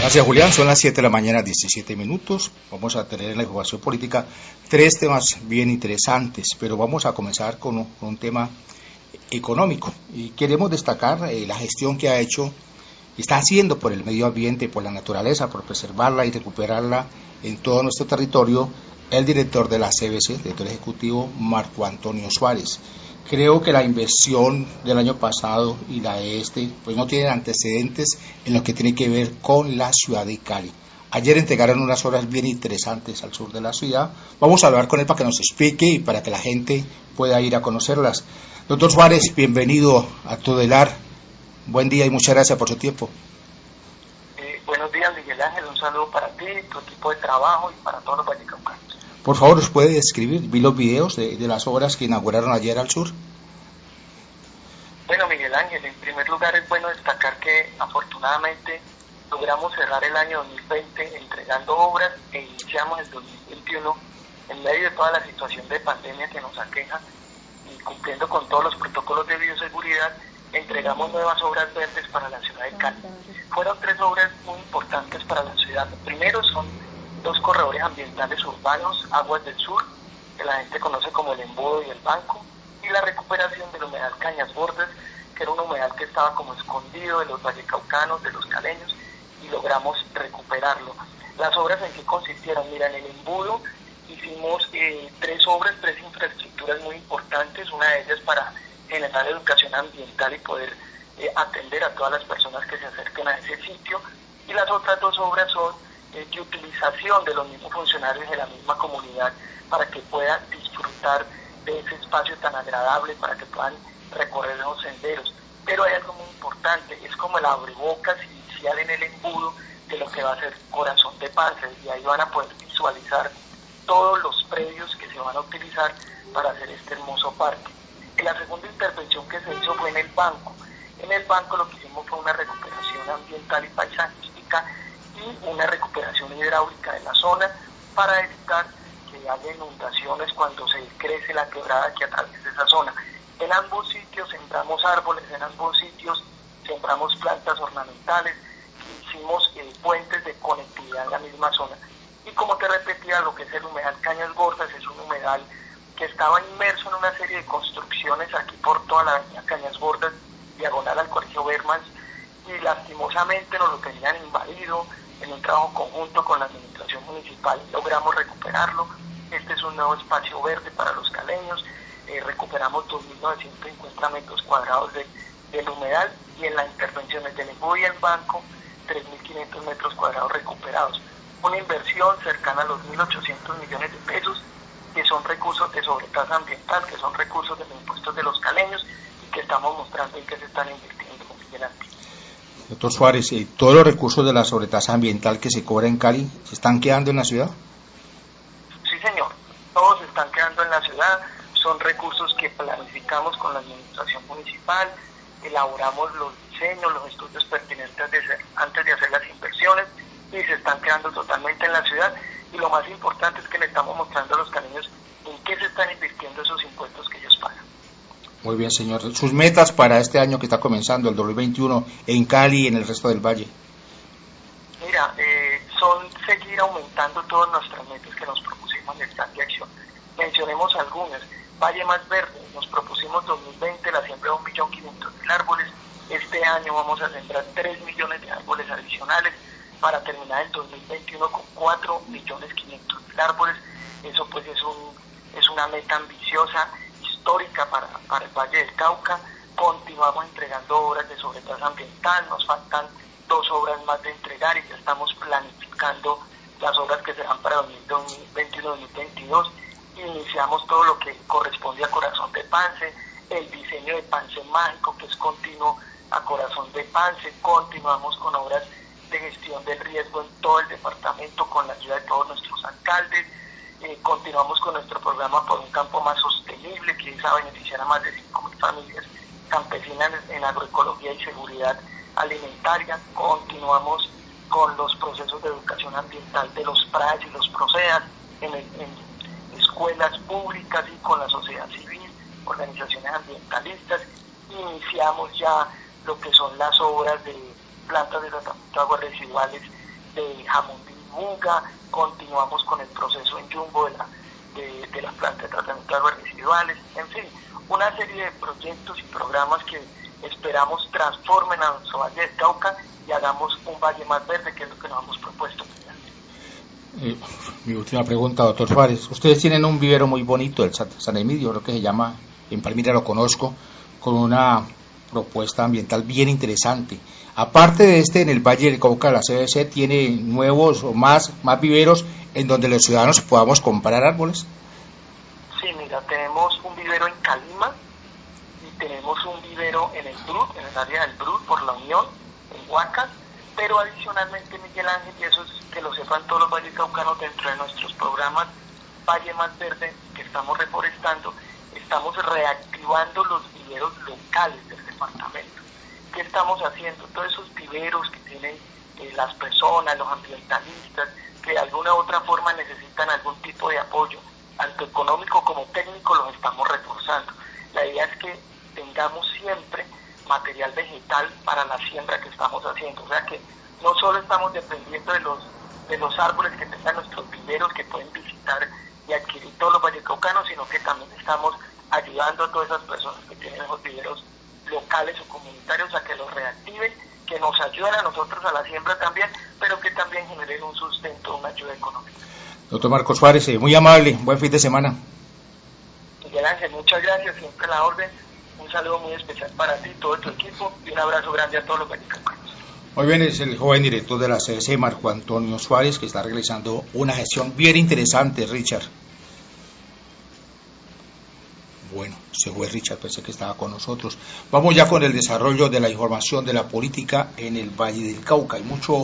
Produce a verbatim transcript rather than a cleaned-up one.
Gracias, Julián. Son las siete de la mañana, diecisiete minutos. Vamos a tener en la información política tres temas bien interesantes, pero vamos a comenzar con un, con un tema económico. Y queremos destacar eh, la gestión que ha hecho, está haciendo por el medio ambiente, por la naturaleza, por preservarla y recuperarla en todo nuestro territorio, el director de la C B C, director ejecutivo, Marco Antonio Suárez. Creo que la inversión del año pasado y la de este, pues no tienen antecedentes en lo que tiene que ver con la ciudad de Cali. Ayer entregaron unas obras bien interesantes al sur de la ciudad. Vamos a hablar con él para que nos explique y para que la gente pueda ir a conocerlas. Doctor Suárez, bienvenido a Tudelar. Buen día y muchas gracias por su tiempo. Eh, buenos días, Miguel Ángel. Un saludo para ti, tu equipo de trabajo y para todos los vallecaucanos. Por favor, ¿nos puede describir? Vi los videos de, de las obras que inauguraron ayer al sur. Bueno, Miguel Ángel, en primer lugar es bueno destacar que afortunadamente logramos cerrar el año dos mil veinte entregando obras e iniciamos el dos mil veintiuno en medio de toda la situación de pandemia que nos aqueja y cumpliendo con todos los protocolos de bioseguridad, entregamos nuevas obras verdes para la ciudad de Cali. Fueron tres obras muy importantes para la ciudad. Primero son dos corredores ambientales urbanos, Aguas del Sur, que la gente conoce como el Embudo y el Banco, y la recuperación del humedal Cañas Gordas, que era un humedal que estaba como escondido de los vallecaucanos, de los caleños, y logramos recuperarlo. Las obras en qué consistieron, mira, en el Embudo hicimos eh, tres obras, tres infraestructuras muy importantes, una de ellas para generar educación ambiental y poder eh, atender a todas las personas que se acerquen a ese sitio, y las otras dos obras son eh, de utilización de los mismos funcionarios de la misma comunidad para que puedan disfrutar de ese espacio tan agradable, para que puedan recorrer los senderos. Pero hay algo muy importante, es como el abrebocas inicial en el Embudo de lo que va a ser Corazón de Pance, y ahí van a poder visualizar todos los predios que se van a utilizar para hacer este hermoso parque. Y la segunda intervención que se hizo fue en el Banco. En el Banco lo que hicimos fue una recuperación ambiental y paisajística y una recuperación hidráulica de la zona para evitar que haya inundaciones cuando se crece la quebrada que atraviesa esa zona. En ambos sitios sembramos árboles, en ambos sitios sembramos plantas ornamentales, hicimos eh, puentes de conectividad en la misma zona. Y como te repetía, lo que es el humedal Cañas Gordas es un humedal que estaba inmerso en una serie de construcciones aquí por toda la avenida Cañas Gordas, diagonal al Colegio Bermans, y lastimosamente nos lo tenían invadido. En un trabajo conjunto con la administración municipal logramos recuperarlo. Este es un nuevo espacio verde para los caleños. Eh, recuperamos dos mil novecientos cincuenta metros cuadrados de, del humedal, y en las intervenciones del Embudo y el Banco, tres mil quinientos metros cuadrados recuperados. Una inversión cercana a los mil ochocientos millones de pesos, que son recursos de sobretasa ambiental, que son recursos de los impuestos de los caleños y que estamos mostrando en qué se están invirtiendo, Miguel Ángel. Doctor Suárez, ¿y todos los recursos de la sobretasa ambiental que se cobra en Cali se están quedando en la ciudad? Sí, señor, todos están quedando en la ciudad, son recursos que planificamos con la administración municipal, elaboramos los diseños, los estudios pertinentes de ser, antes de hacer las inversiones, y se están quedando totalmente en la ciudad, y lo más importante es que le estamos mostrando a los caleños en qué se están invirtiendo esos impuestos que ellos pagan. Muy bien, señor. Sus metas para este año que está comenzando, el dos mil veintiuno, en Cali y en el resto del valle. Mira, eh, son seguir aumentando todas nuestras metas que nos propusimos en el plan de acción. Mencionemos algunas. Valle Más Verde, nos propusimos dos mil veinte la siembra de un millón quinientos mil árboles. Este año vamos a sembrar tres millones de árboles adicionales para terminar el dos mil veintiuno con cuatro millones quinientos mil árboles. Eso pues es un es una meta ambiciosa, histórica para, para el Valle del Cauca. Continuamos entregando obras de sobretasa ambiental, nos faltan dos obras más de entregar y ya estamos planificando las obras que serán para dos mil veintiuno dos mil veintidós. Iniciamos todo lo que corresponde a Corazón de Pance, el diseño de Pance Mágico, que es continuo a Corazón de Pance. Continuamos con obras de gestión del riesgo en todo el departamento con la ayuda de todos nuestros alcaldes. Eh, continuamos con nuestro programa por un campo más sostenible, que es a beneficiar a más de cinco mil familias campesinas en agroecología y seguridad alimentaria. Continuamos con los procesos de educación ambiental de los P R A E S y los PROCEAS en, el, en escuelas públicas y con la sociedad civil, organizaciones ambientalistas. Iniciamos ya lo que son las obras de plantas de tratamiento de aguas residuales de jamón de Buga, continuamos con el proceso en Jumbo de la, de, de la planta de tratamiento de aguas residuales, en fin, una serie de proyectos y programas que esperamos transformen a nuestro Valle del Cauca y hagamos un valle más verde, que es lo que nos hemos propuesto. Eh, mi última pregunta, doctor Suárez. Ustedes tienen un vivero muy bonito, el San Emidio, creo que se llama, en Palmira lo conozco, con una propuesta ambiental bien interesante. Aparte de este, en el Valle del Cauca, la C B C tiene nuevos o más, más viveros en donde los ciudadanos podamos comprar árboles. Sí, mira, tenemos un vivero en Calima y tenemos un vivero en el Brut, en el área del Brut, por la Unión, en Huacas, pero adicionalmente, Miguel Ángel, y eso es que lo sepan todos los valles caucanos, dentro de nuestros programas Valle Más Verde, que estamos reforestando, estamos reactivando los viveros locales del departamento. ¿Qué estamos haciendo? Todos esos viveros que tienen eh, las personas, los ambientalistas, que de alguna u otra forma necesitan algún tipo de apoyo, tanto económico como técnico, los estamos reforzando. La idea es que tengamos siempre material vegetal para la siembra que estamos haciendo, o sea que no solo estamos dependiendo de los de los árboles que tengan nuestros viveros, que pueden visitar y adquirir todos los vallecaucanos, sino que también estamos ayudando a todas esas personas que tienen esos viveros locales o comunitarios a que los reactiven, que nos ayuden a nosotros a la siembra también, pero que también generen un sustento, una ayuda económica. Doctor Marcos Suárez, muy amable, buen fin de semana. Miguel Ángel, muchas gracias, siempre a la orden. Un saludo muy especial para ti, todo tu equipo, y un abrazo grande a todos los vallecaucanos. Muy bien, es el joven director de la C B C, Marco Antonio Suárez, que está realizando una gestión bien interesante, Richard. Bueno, se fue Richard, pensé que estaba con nosotros. Vamos ya con el desarrollo de la información de la política en el Valle del Cauca. Hay mucho